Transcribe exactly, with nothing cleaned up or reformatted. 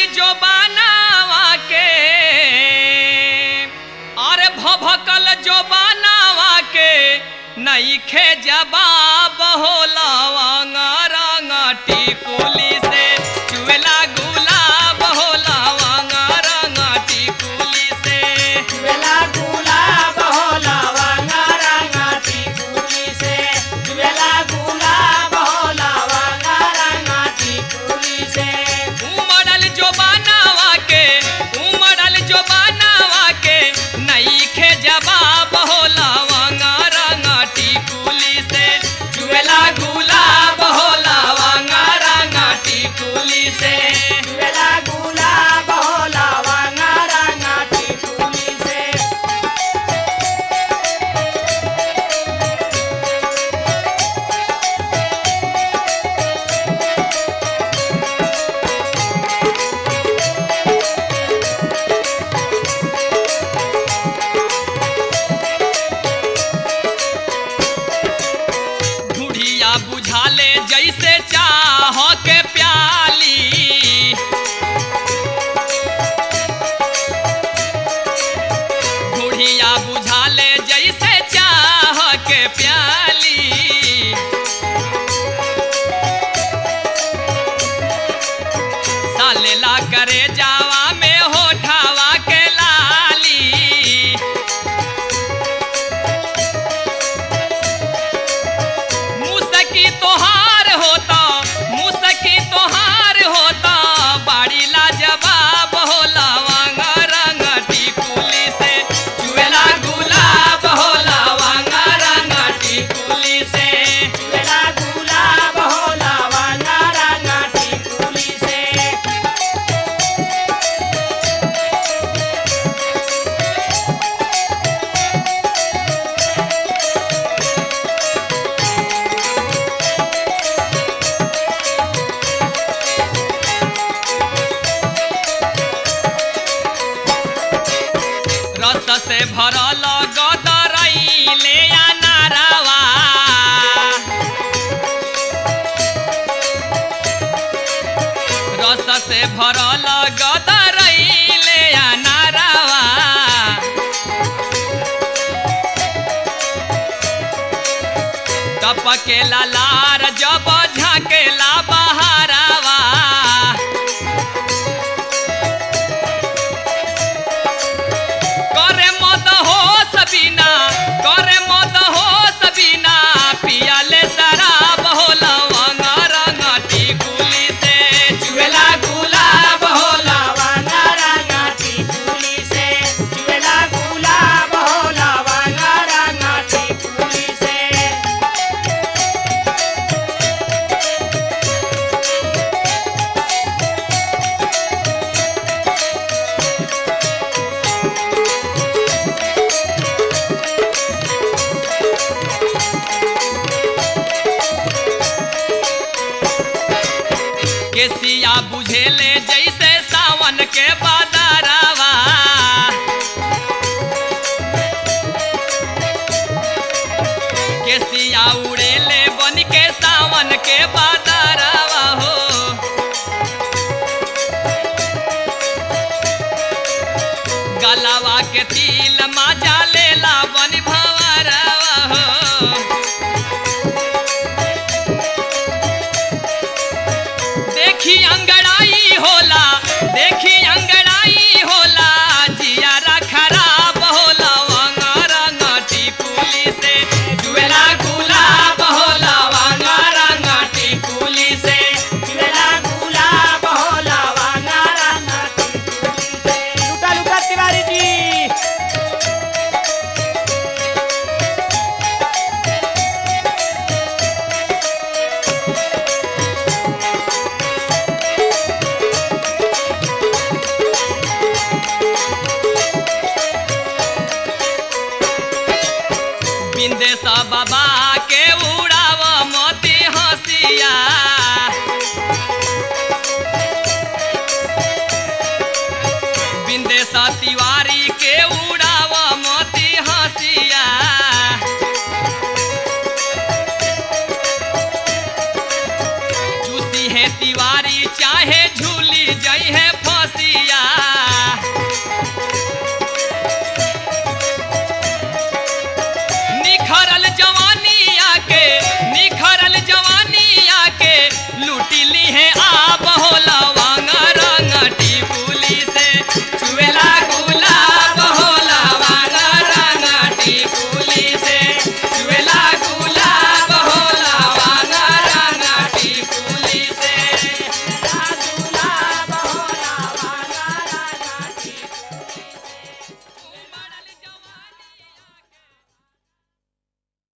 जो बनावा के अरे भभकल जो बनावा के नईखे जवाब होला रंग टिकुली से चुएला गुलाब होला रंग टिकुली से चुएला गुलाब होला रंग टिकुली से चुएला गुलाब होला रंग टिकुली से उमड़ल जो बनावा के उमड़ल जो बनावा के नईखे जवाब होला रंग टिकुली से चुएला गुलाब होला रंग टिकुली से चुएला गुलाब होला रंग टिकुली से बुढ़िया बुझाले जैसे चाह के प्याली बुढ़िया बुझाले जैसे चाह के प्याली सालेला करे जावा में होठावा के लाली मुसकी तोहार होता मुसकी तोहार होता बाड़ी लाजवाब होला रंग टिकुली से चुएला गुलाब होला रंग टिकुली से चुएला गुलाब होला रंग टिकुली से रस से भरल गदरैले अनारवा रस से भरल गदरैले अनारवा टपकेला लार जब झाकेला बहारवा करे मद हो सबीना करे मद हो सबीना पियाले शराब होला रंग टिकुली से चुएला गुलाब होला रंग टिकुली से चुएला गुलाब होला रंग टिकुली से केसिया बुझेले जैसे सावन के बादरवा केसिया उड़ेले बन के सावन के बादरवा हो गलावा के तिल माजा लेला बन भंवरवा हो देखी अंगड़ाई होला देखी अंगड़ाई होला जियारा खराब होला रंग टिकुली से चुएला गुलाब होला रंग टिकुली से चुएला गुलाब होला रंग टिकुली से लुटा लुटा तिवारी जी बिंदेश बाबा के उड़ाव मोती हंसिया बिंदेश तिवारी के उड़ाव मोती हंसिया चूसी है तिवारी चाहे